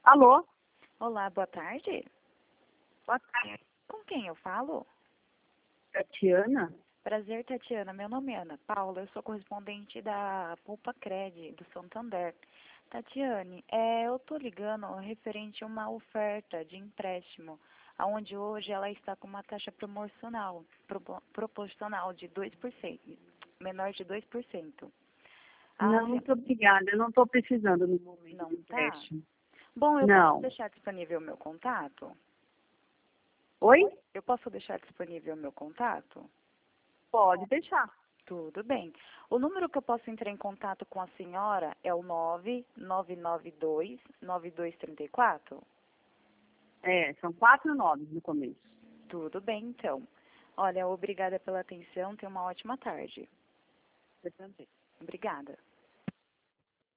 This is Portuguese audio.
Alô? Olá, boa tarde. Boa tarde. Com quem eu falo? Tatiana? Prazer, Tatiana. Meu nome é Ana Paula, eu sou correspondente da Poupa Cred, do Santander. Tatiane, eu estou ligando referente a uma oferta de empréstimo, onde hoje ela está com uma taxa promocional, proporcional de 2%, menor de 2%. Não, muito obrigada. Eu não estou precisando no momento Não de tá? empréstimo. Bom, eu Não. posso deixar disponível o meu contato? Oi? Eu posso deixar disponível o meu contato? Pode deixar. Tudo bem. O número que eu posso entrar em contato com a senhora é o 9992-9234? São 4 nomes no começo. Tudo bem, então. Olha, obrigada pela atenção. Tenha uma ótima tarde. Você também. Obrigada.